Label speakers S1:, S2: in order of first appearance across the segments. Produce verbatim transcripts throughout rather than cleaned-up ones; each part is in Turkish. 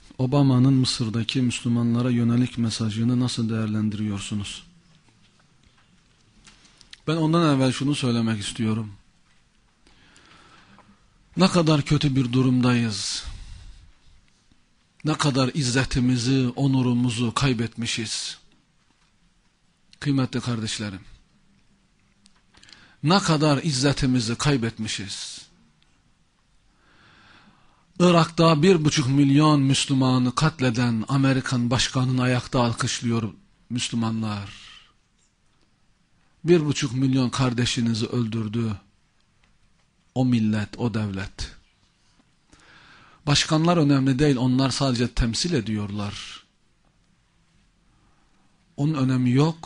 S1: Obama'nın Mısır'daki Müslümanlara yönelik mesajını nasıl değerlendiriyorsunuz? Ben ondan evvel şunu söylemek istiyorum. Ne kadar kötü bir durumdayız. Ne kadar izzetimizi, onurumuzu kaybetmişiz. Kıymetli kardeşlerim. Ne kadar izzetimizi kaybetmişiz. Irak'ta bir buçuk milyon Müslümanı katleden Amerikan başkanını ayakta alkışlıyor Müslümanlar. Bir buçuk milyon kardeşinizi öldürdü o millet, o devlet. Başkanlar önemli değil, onlar sadece temsil ediyorlar. Onun önemi yok.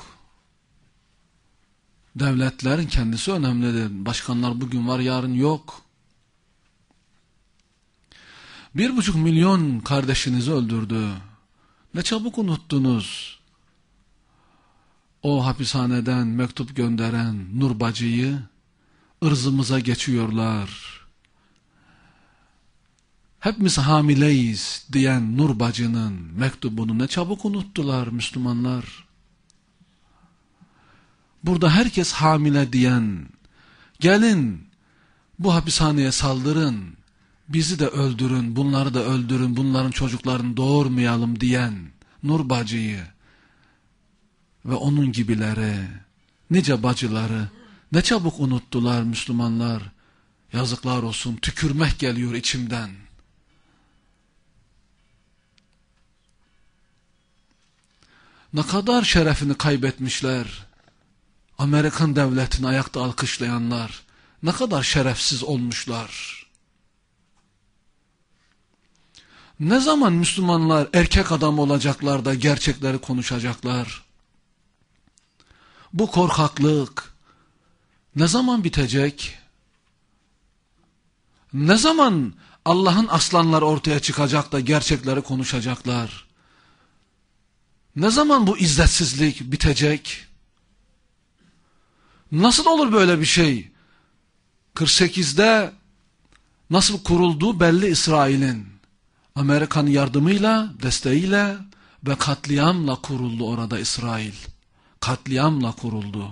S1: Devletlerin kendisi önemlidir. Başkanlar bugün var, yarın yok. Bir buçuk milyon kardeşinizi öldürdü. Ne çabuk unuttunuz. O hapishaneden mektup gönderen Nur bacıyı ırzımıza geçiyorlar. Hepimiz hamileyiz diyen Nur bacının mektubunu ne çabuk unuttular Müslümanlar. Burada herkes hamile diyen, gelin bu hapishaneye saldırın, bizi de öldürün, bunları da öldürün, bunların çocuklarını doğurmayalım diyen Nur bacıyı ve onun gibileri, nice bacıları ne çabuk unuttular Müslümanlar. Yazıklar olsun, tükürmek geliyor içimden. Ne kadar şerefini kaybetmişler. Amerikan devletini ayakta alkışlayanlar ne kadar şerefsiz olmuşlar. Ne zaman Müslümanlar erkek adam olacaklar da gerçekleri konuşacaklar? Bu korkaklık ne zaman bitecek? Ne zaman Allah'ın aslanları ortaya çıkacak da gerçekleri konuşacaklar? Ne zaman bu izzetsizlik bitecek? Nasıl olur böyle bir şey? kırk sekizde nasıl kurulduğu belli İsrail'in. Amerikan yardımıyla, desteğiyle ve katliamla kuruldu orada İsrail. Katliamla kuruldu.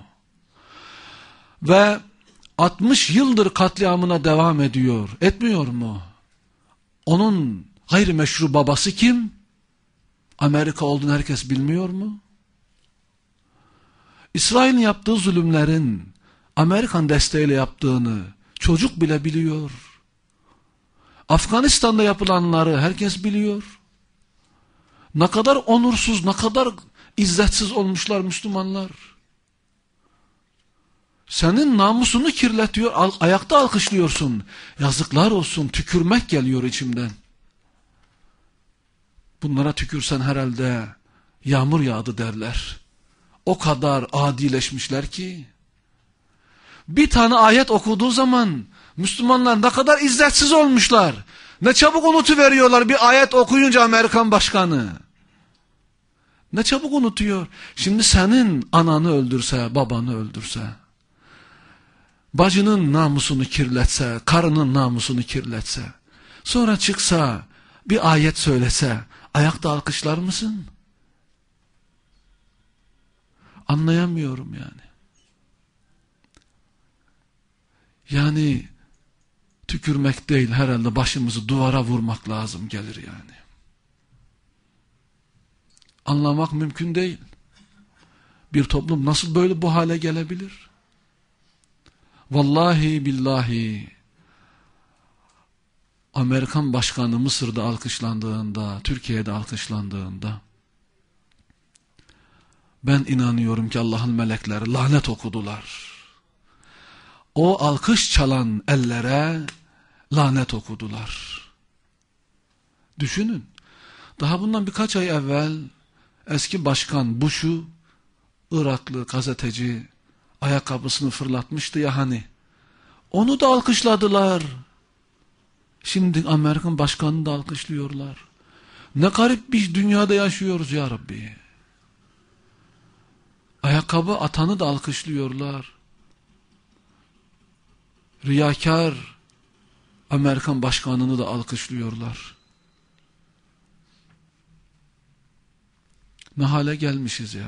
S1: Ve altmış yıldır katliamına devam ediyor. Etmiyor mu? Onun gayrimeşru babası kim? Amerika olduğunu herkes bilmiyor mu? İsrail'in yaptığı zulümlerin Amerikan desteğiyle yaptığını çocuk bile biliyor. Afganistan'da yapılanları herkes biliyor. Ne kadar onursuz, ne kadar izzetsiz olmuşlar Müslümanlar. Senin namusunu kirletiyor, ayakta alkışlıyorsun. Yazıklar olsun, tükürmek geliyor içimden. Bunlara tükürsen herhalde yağmur yağdı derler. O kadar adileşmişler ki. Bir tane ayet okuduğu zaman Müslümanlar ne kadar izzetsiz olmuşlar. Ne çabuk unutuveriyorlar bir ayet okuyunca Amerikan başkanı. Ne çabuk unutuyor. Şimdi senin ananı öldürse, babanı öldürse, bacının namusunu kirletse, karının namusunu kirletse, sonra çıksa, bir ayet söylese, ayakta alkışlar mısın? Anlayamıyorum yani. Yani tükürmek değil, herhalde başımızı duvara vurmak lazım gelir yani. Anlamak mümkün değil. Bir toplum nasıl böyle bu hale gelebilir? Vallahi billahi Amerikan başkanı Mısır'da alkışlandığında, Türkiye'de alkışlandığında ben inanıyorum ki Allah'ın melekleri lanet okudular. O alkış çalan ellere lanet okudular. Düşünün. Daha bundan birkaç ay evvel eski başkan Bush'u Iraklı gazeteci ayakkabısını fırlatmıştı ya hani. Onu da alkışladılar. Şimdi Amerikan başkanını da alkışlıyorlar. Ne garip bir dünyada yaşıyoruz ya Rabbi. Ayakkabı atanı da alkışlıyorlar. Riyakar Amerikan başkanını da alkışlıyorlar. Ne hale gelmişiz ya.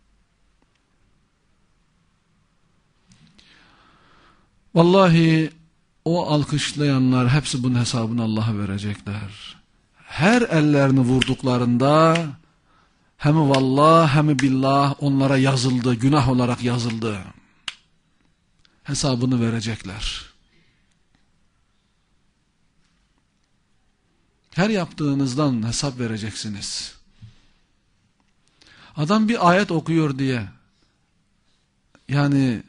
S1: Vallahi o alkışlayanlar hepsi bunun hesabını Allah'a verecekler. Her ellerini vurduklarında hem vallah hem billah onlara yazıldı, günah olarak yazıldı. Hesabını verecekler. Her yaptığınızdan hesap vereceksiniz. Adam bir ayet okuyor diye, yani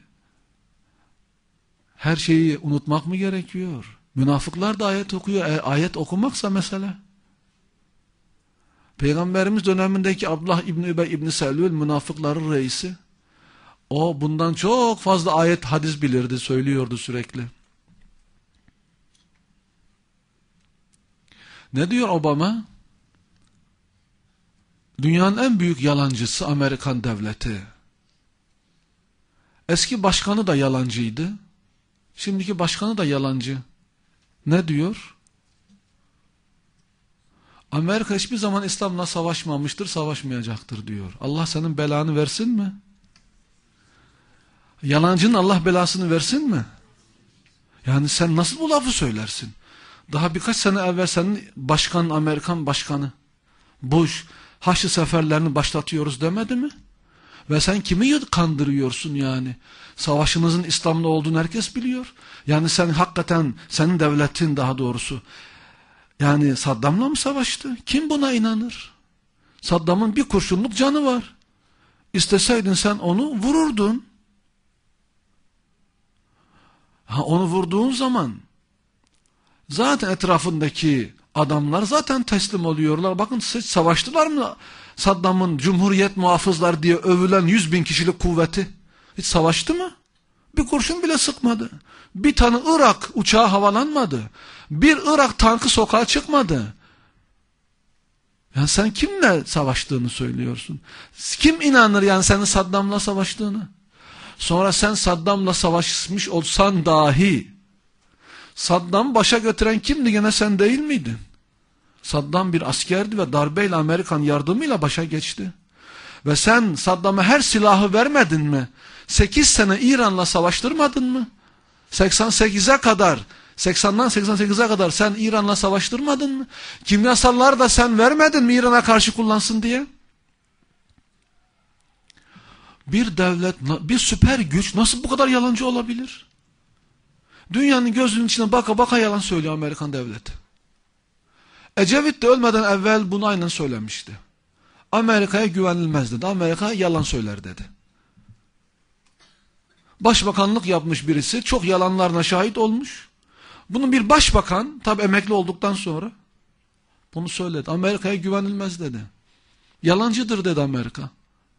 S1: her şeyi unutmak mı gerekiyor? Münafıklar da ayet okuyor. E, ayet okumaksa mesele. Peygamberimiz dönemindeki Abdullah İbni Übey İbni Selül münafıkların reisi. O bundan çok fazla ayet hadis bilirdi, söylüyordu sürekli. Ne diyor Obama? Dünyanın en büyük yalancısı Amerikan devleti. Eski başkanı da yalancıydı. Şimdiki başkanı da yalancı. Ne diyor? Amerika hiçbir zaman İslam'la savaşmamıştır, savaşmayacaktır diyor. Allah senin belanı versin mi? Yalancının Allah belasını versin mi? Yani sen nasıl bu lafı söylersin? Daha birkaç sene evvel senin başkan, Amerikan başkanı Bush, Haçlı seferlerini başlatıyoruz demedi mi? Ve sen kimi kandırıyorsun yani? Savaşınızın İslam'da olduğunu herkes biliyor. Yani sen hakikaten, senin devletin daha doğrusu, yani Saddam'la mı savaştı? Kim buna inanır? Saddam'ın bir kurşunluk canı var. İsteseydin sen onu vururdun. Ha, onu vurduğun zaman zaten etrafındaki adamlar zaten teslim oluyorlar. Bakın siz savaştılar mı Saddam'ın Cumhuriyet muhafızlar diye övülen yüz bin kişilik kuvveti? Hiç savaştı mı? Bir kurşun bile sıkmadı. Bir tane Irak uçağı havalanmadı. Bir Irak tankı sokağa çıkmadı. Yani sen kimle savaştığını söylüyorsun? Kim inanır yani senin Saddam'la savaştığını? Sonra sen Saddam'la savaşmış olsan dahi Saddam'ı başa götüren kimdi, gene sen değil miydin? Saddam bir askerdi ve darbeyle Amerikan yardımıyla başa geçti. Ve sen Saddam'a her silahı vermedin mi? sekiz sene İran'la savaştırmadın mı? seksen sekize kadar, seksenden seksen sekize kadar sen İran'la savaştırmadın mı? Kimyasalları da sen vermedin mi İran'a karşı kullansın diye? Bir devlet, bir süper güç nasıl bu kadar yalancı olabilir? Dünyanın gözünün içine baka baka yalan söylüyor Amerikan devleti. Ecevit de ölmeden evvel bunu aynen söylemişti. Amerika'ya güvenilmez dedi. Amerika yalan söyler dedi. Başbakanlık yapmış birisi çok yalanlarına şahit olmuş. Bunun bir başbakan tabi emekli olduktan sonra bunu söyledi. Amerika'ya güvenilmez dedi. Yalancıdır dedi Amerika.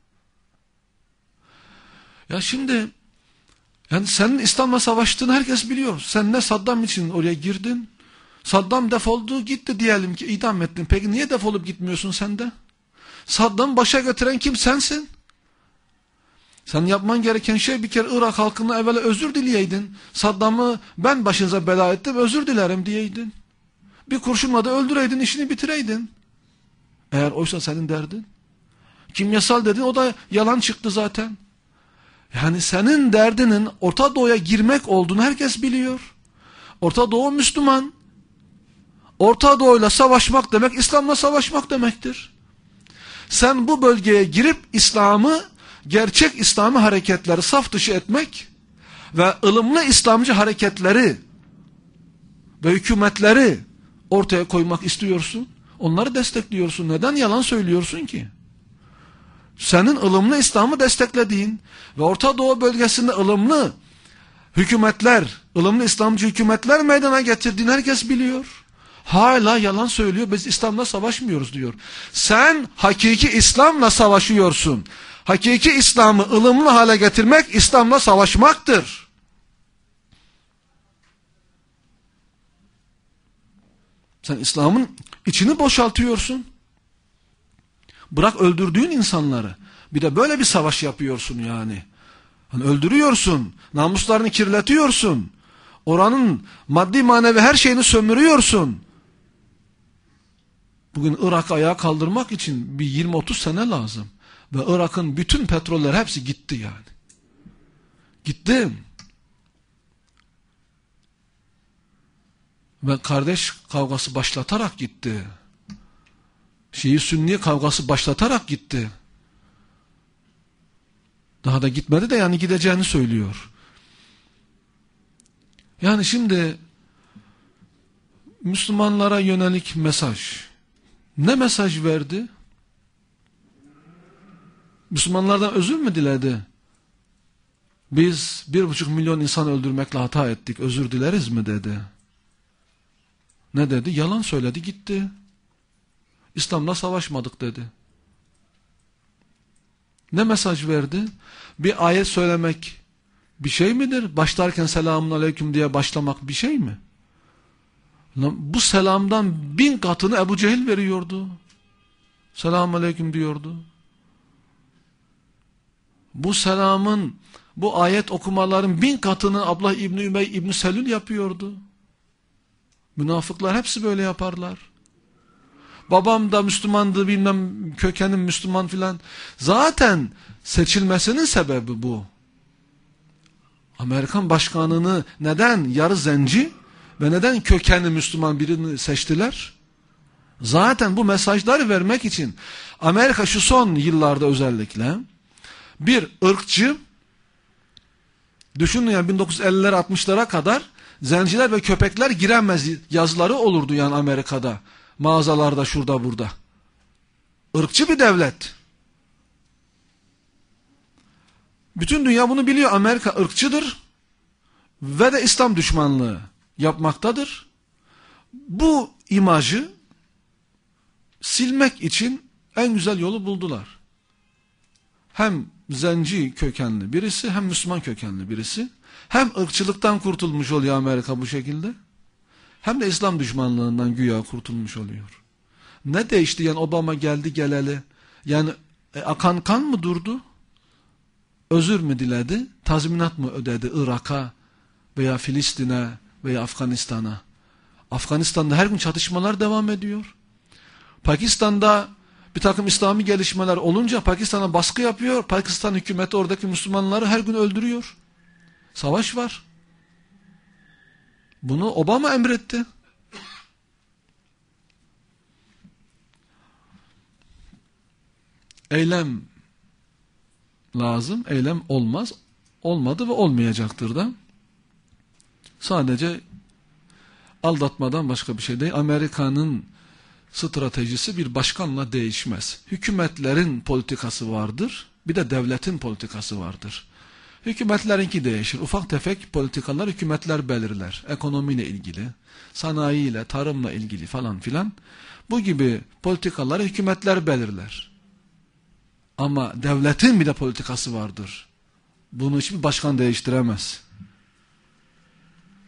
S1: Ya şimdi yani senin İslam'la savaştığını herkes biliyor. Sen ne Saddam için oraya girdin? Saddam defoldu gitti diyelim ki, idam ettin. Peki niye defolup gitmiyorsun sen de? Saddam'ı başa götüren kim? Sensin. Sen yapman gereken şey bir kere Irak halkına evvela özür dileyeydin. Saddam'ı ben başınıza bela ettim, özür dilerim diyeydin. Bir kurşunla da öldüreydin, işini bitireydin. Eğer oysa senin derdin. Kimyasal dedin, o da yalan çıktı zaten. Yani senin derdinin Orta Doğu'ya girmek olduğunu herkes biliyor. Orta Doğu Müslüman. Orta Doğu'yla savaşmak demek İslam'la savaşmak demektir. Sen bu bölgeye girip İslam'ı, gerçek İslami hareketleri saf dışı etmek ve ılımlı İslamcı hareketleri ve hükümetleri ortaya koymak istiyorsun. Onları destekliyorsun. Neden yalan söylüyorsun ki? Senin ılımlı İslam'ı desteklediğin ve Orta Doğu bölgesinde ılımlı hükümetler, ılımlı İslamcı hükümetler meydana getirdiğini herkes biliyor. Hala yalan söylüyor. Biz İslam'la savaşmıyoruz diyor. Sen hakiki İslam'la savaşıyorsun. Hakiki İslam'ı ılımlı hale getirmek İslam'la savaşmaktır. Sen İslam'ın içini boşaltıyorsun. Bırak öldürdüğün insanları. Bir de böyle bir savaş yapıyorsun yani. Hani öldürüyorsun. Namuslarını kirletiyorsun. Oranın maddi manevi her şeyini sömürüyorsun. Bugün Irak'ı ayağa kaldırmak için bir yirmi otuz sene lazım. Ve Irak'ın bütün petroller hepsi gitti yani. Gitti. Ve kardeş kavgası başlatarak gitti. Şii-Sünni kavgası başlatarak gitti. Daha da gitmedi de yani gideceğini söylüyor. Yani şimdi Müslümanlara yönelik mesaj. Ne mesaj verdi? Müslümanlardan özür mü diledi? Biz bir buçuk milyon insan öldürmekle hata ettik, özür dileriz mi dedi. Ne dedi? Yalan söyledi, gitti. İslam'la savaşmadık dedi. Ne mesaj verdi? Bir ayet söylemek bir şey midir? Başlarken selamun aleyküm diye başlamak bir şey mi? Bu selamdan bin katını Ebu Cehil veriyordu. Selamun aleyküm diyordu. Bu selamın, bu ayet okumaların bin katını Abdullah İbni Ümey İbni Selül yapıyordu. Münafıklar hepsi böyle yaparlar. Babam da Müslümandı, bilmem kökenim Müslüman filan. Zaten seçilmesinin sebebi bu. Amerikan başkanını neden yarı zenci ve neden kökenli Müslüman birini seçtiler? Zaten bu mesajları vermek için Amerika şu son yıllarda özellikle bir ırkçı, düşünün yani bin dokuz yüz ellilere altmışlara kadar zenciler ve köpekler giremez yazıları olurdu yani Amerika'da. Mağazalarda şurada burada. Irkçı bir devlet. Bütün dünya bunu biliyor. Amerika ırkçıdır ve de İslam düşmanlığı yapmaktadır. Bu imajı silmek için en güzel yolu buldular. Hem zenci kökenli birisi hem Müslüman kökenli birisi. Hem ırkçılıktan kurtulmuş oluyor Amerika bu şekilde. Hem de İslam düşmanlığından güya kurtulmuş oluyor. Ne değişti yani Obama geldi geleli. Yani e, akan kan mı durdu? Özür mü diledi? Tazminat mı ödedi Irak'a veya Filistin'e veya Afganistan'a? Afganistan'da her gün çatışmalar devam ediyor. Pakistan'da bir takım İslami gelişmeler olunca Pakistan'a baskı yapıyor. Pakistan hükümeti oradaki Müslümanları her gün öldürüyor. Savaş var. Bunu Obama emretti. Eylem lazım, eylem olmaz. Olmadı ve olmayacaktır da. Sadece aldatmadan başka bir şey değil. Amerika'nın stratejisi bir başkanla değişmez. Hükümetlerin politikası vardır, bir de devletin politikası vardır. Hükümetlerinki değişir. Ufak tefek politikalar hükümetler belirler. Ekonomiyle ilgili, sanayiyle, tarımla ilgili falan filan. Bu gibi politikaları hükümetler belirler. Ama devletin bir de politikası vardır. Bunu hiçbir başkan değiştiremez.